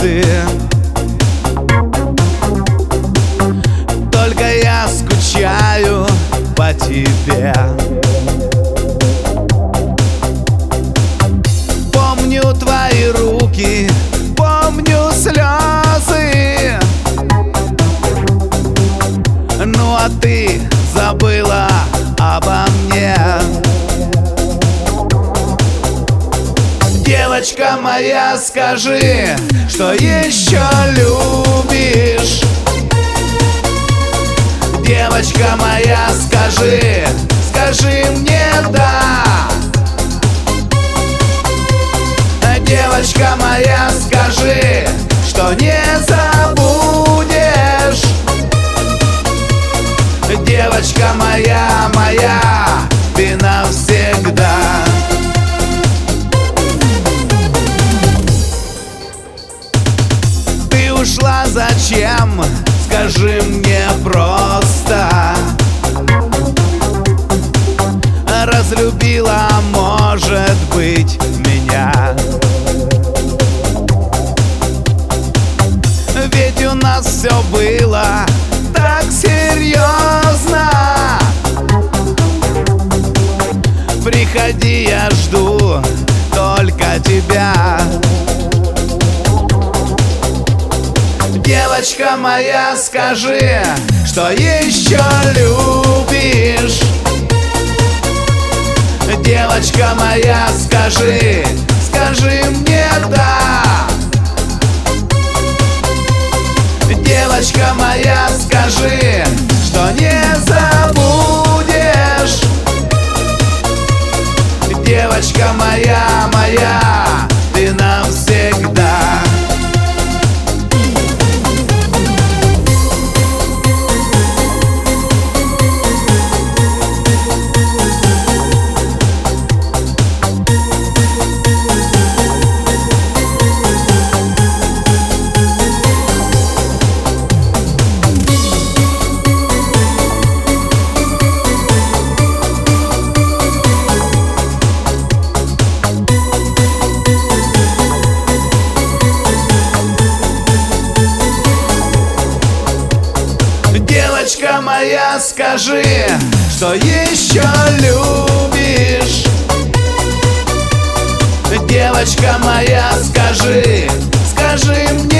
слезы. Только я скучаю по тебе. Помню твои руки, помню слезы. Ну а ты забыла обо мне. Девочка моя, скажи, что еще любишь. Девочка моя, скажи, скажи мне да. Девочка моя, скажи, что не забудешь. Девочка моя, моя, ты навсегда. Ты ушла зачем? Скажи мне просто. Разлюбила, может быть, меня. Ведь у нас все было так серьезно. Приходи, я жду только тебя. Девочка моя, скажи, что еще любишь. Девочка моя, скажи, скажи мне да. Девочка моя, скажи, что не забудешь. Девочка моя, моя, ты навсегда. Девочка моя, скажи, что еще любишь. Девочка моя, скажи, скажи мне